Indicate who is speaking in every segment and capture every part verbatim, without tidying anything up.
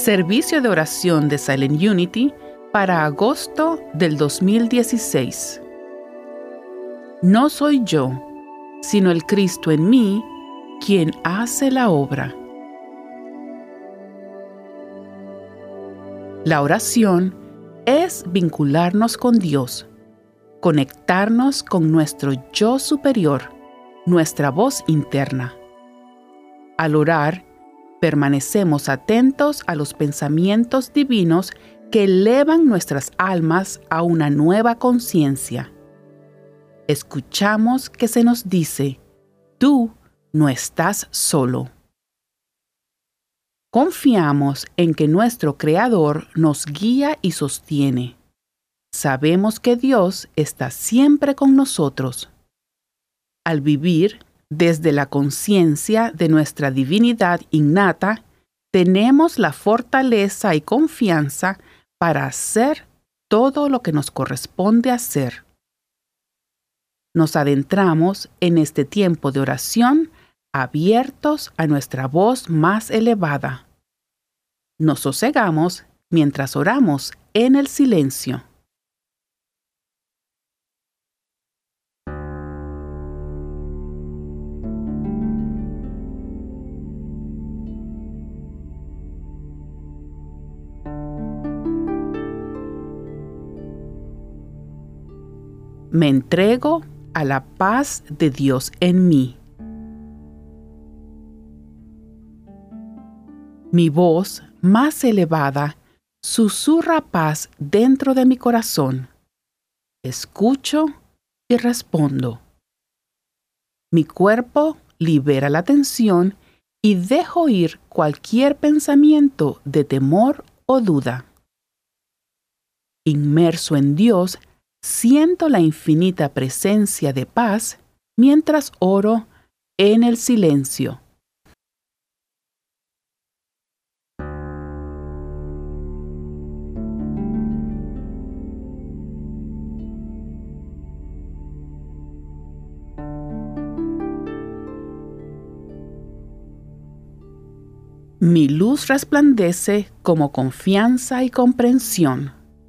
Speaker 1: Servicio de oración de Silent Unity para agosto del dos mil dieciséis. No soy yo, sino el Cristo en mí, quien hace la obra. La oración es vincularnos con Dios, conectarnos con nuestro yo superior, nuestra voz interna. Al orar, permanecemos atentos a los pensamientos divinos que elevan nuestras almas a una nueva conciencia. Escuchamos que se nos dice: tú no estás solo. Confiamos en que nuestro Creador nos guía y sostiene. Sabemos que Dios está siempre con nosotros. Al vivir desde la conciencia de nuestra divinidad innata, tenemos la fortaleza y confianza para hacer todo lo que nos corresponde hacer. Nos adentramos en este tiempo de oración abiertos a nuestra voz más elevada. Nos sosegamos mientras oramos en el silencio. Me entrego a la paz de Dios en mí. Mi voz más elevada susurra paz dentro de mi corazón. Escucho y respondo. Mi cuerpo libera la tensión y dejo ir cualquier pensamiento de temor o duda. Inmerso en Dios, siento la infinita presencia de paz mientras oro en el silencio. Mi luz resplandece como confianza y comprensión.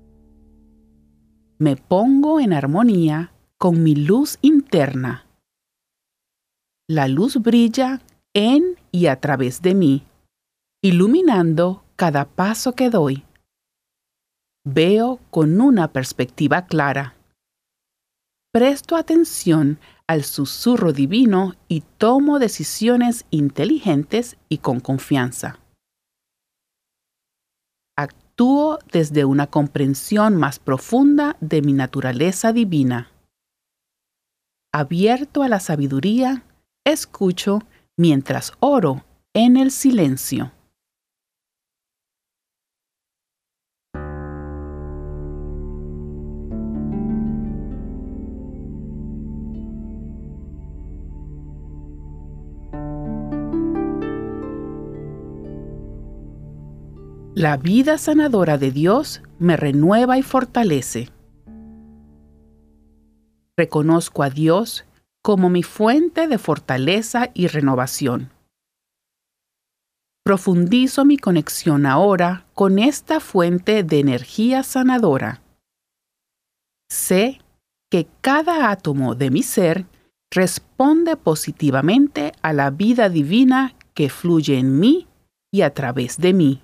Speaker 1: Me pongo en armonía con mi luz interna. La luz brilla en y a través de mí, iluminando cada paso que doy. Veo con una perspectiva clara. Presto atención al susurro divino y tomo decisiones inteligentes y con confianza. Actúo desde una comprensión más profunda de mi naturaleza divina. Abierto a la sabiduría, escucho mientras oro en el silencio. La vida sanadora de Dios me renueva y fortalece. Reconozco a Dios como mi fuente de fortaleza y renovación. Profundizo mi conexión ahora con esta fuente de energía sanadora. Sé que cada átomo de mi ser responde positivamente a la vida divina que fluye en mí y a través de mí.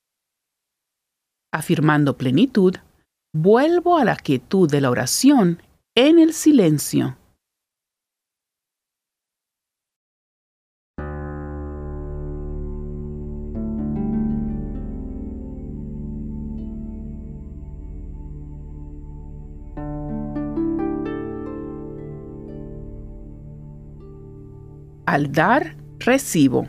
Speaker 1: Afirmando plenitud, vuelvo a la quietud de la oración en el silencio. Al dar, recibo.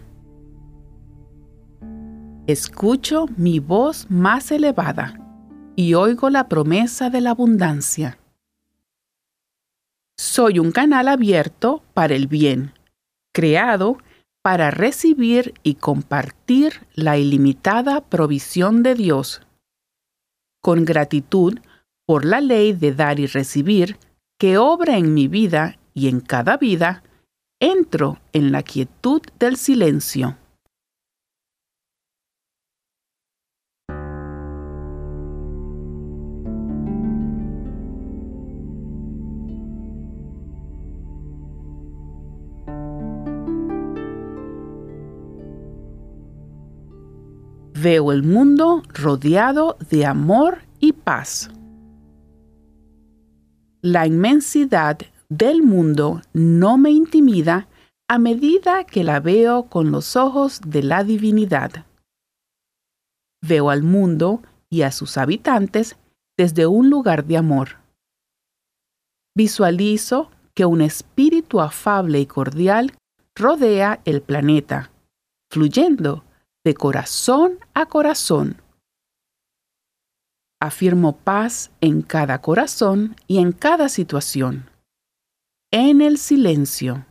Speaker 1: Escucho mi voz más elevada y oigo la promesa de la abundancia. Soy un canal abierto para el bien, creado para recibir y compartir la ilimitada provisión de Dios. Con gratitud por la ley de dar y recibir que obra en mi vida y en cada vida, entro en la quietud del silencio. Veo el mundo rodeado de amor y paz. La inmensidad del mundo no me intimida a medida que la veo con los ojos de la divinidad. Veo al mundo y a sus habitantes desde un lugar de amor. Visualizo que un espíritu afable y cordial rodea el planeta, fluyendo de corazón a corazón. Afirmo paz en cada corazón y en cada situación. En el silencio.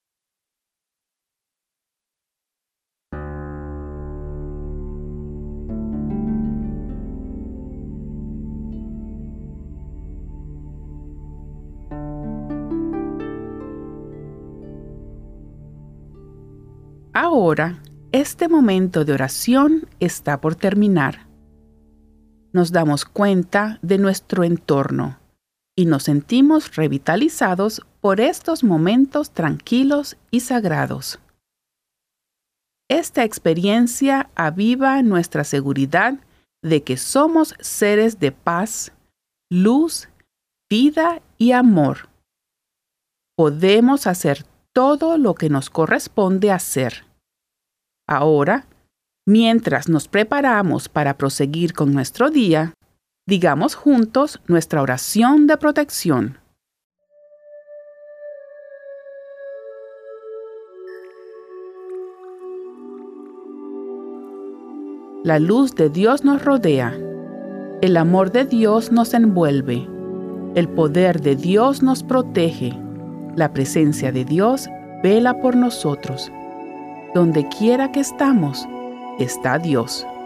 Speaker 1: Ahora, este momento de oración está por terminar. Nos damos cuenta de nuestro entorno y nos sentimos revitalizados por estos momentos tranquilos y sagrados. Esta experiencia aviva nuestra seguridad de que somos seres de paz, luz, vida y amor. Podemos hacer todo lo que nos corresponde hacer. Ahora, mientras nos preparamos para proseguir con nuestro día, digamos juntos nuestra oración de protección. La luz de Dios nos rodea. El amor de Dios nos envuelve. El poder de Dios nos protege. La presencia de Dios vela por nosotros. Donde quiera que estamos, está Dios.